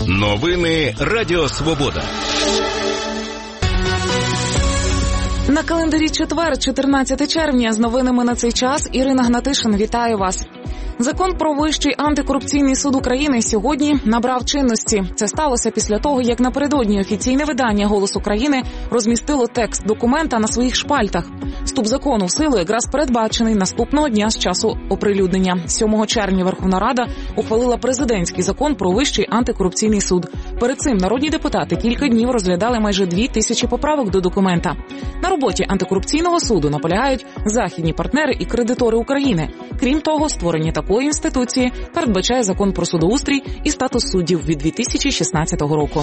Новини Радіо Свобода. На календарі четвер, 14 червня. З новинами на цей час Ірина Гнатишин. Вітаю вас. Закон про Вищий антикорупційний суд України сьогодні набрав чинності. Це сталося після того, як напередодні офіційне видання «Голос України» розмістило текст документа на своїх шпальтах. Вступ закону в силу якраз передбачений наступного дня з часу оприлюднення. 7 червня Верховна Рада ухвалила президентський закон про Вищий антикорупційний суд. Перед цим народні депутати кілька днів розглядали майже 2000 поправок до документа. На роботі антикорупційного суду наполягають західні партнери і кредитори України. Крім того, створення такої інституції передбачає закон про судоустрій і статус суддів від 2016 року.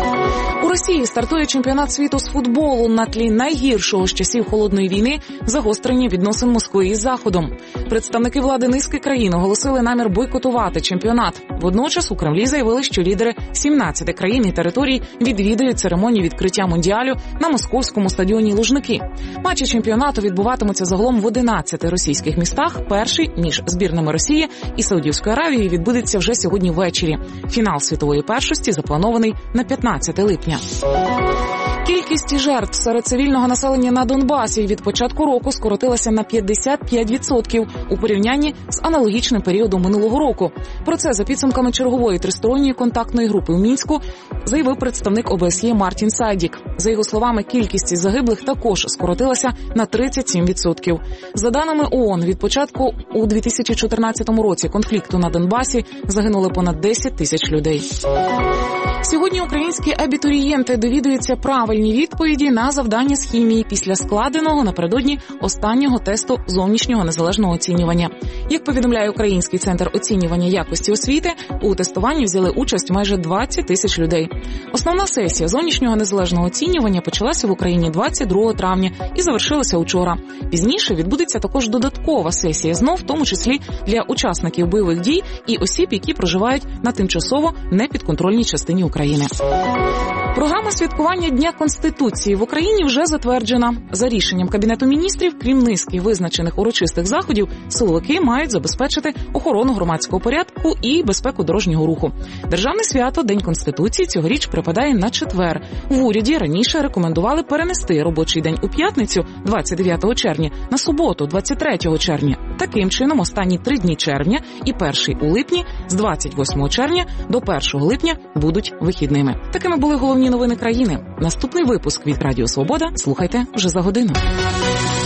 У Росії стартує чемпіонат світу з футболу на тлі найгіршого з часів Холодної війни загострення відносин Москви із Заходом. Представники влади низки країн оголосили намір бойкотувати чемпіонат. Водночас у Кремлі заявили, що лідери 17 країн і територій відвідають церемонію відкриття Мундіалю на московському стадіоні Лужники. Матчі чемпіонату відбуватимуться загалом в 11 російських містах. Перший між збірними Росії і Саудівської Аравії відбудеться вже сьогодні ввечері. Фінал світової першості запланований на 15 липня. Кількість жертв серед цивільного населення на Донбасі від початку року скоротилася на 55% у порівнянні з аналогічним періодом минулого року. Про це за підсумками чергової тристоронньої контактної групи в Мінську заявив представник ОБСЄ Мартін Сайдік. За його словами, кількість загиблих також скоротилася на 37%. За даними ООН, від початку у 2014 році конфлікту на Донбасі загинули понад 10 тисяч людей. Сьогодні українські абітурієнти довідуються правильні відповіді на завдання з хімії після складеного напередодні останнього тесту зовнішнього незалежного оцінювання. Як повідомляє Український центр оцінювання якості освіти, у тестуванні взяли участь майже 20 тисяч людей. Основна сесія зовнішнього незалежного оцінювання почалася в Україні 22 травня і завершилася учора. Пізніше відбудеться також додаткова сесія, знов в тому числі для учасників бойових дій і осіб, які проживають на тимчасово непідконтрольній частині України. Програма святкування Дня Конституції в Україні вже затверджена. За рішенням Кабінету міністрів, крім низки визначених урочистих заходів, силовики мають забезпечити охорону громадського порядку і безпеку дорожнього руху. Державне свято День Конституції цьогоріч припадає на четвер. В уряді раніше рекомендували перенести робочий день у п'ятницю, 29 червня, на суботу, 23 червня. Таким чином, останні 3 дні червня і перший у липні з 28 червня до 1 липня будуть вихідними. Такими були головні новини країни. Наступний випуск від Радіо Свобода слухайте вже за годину.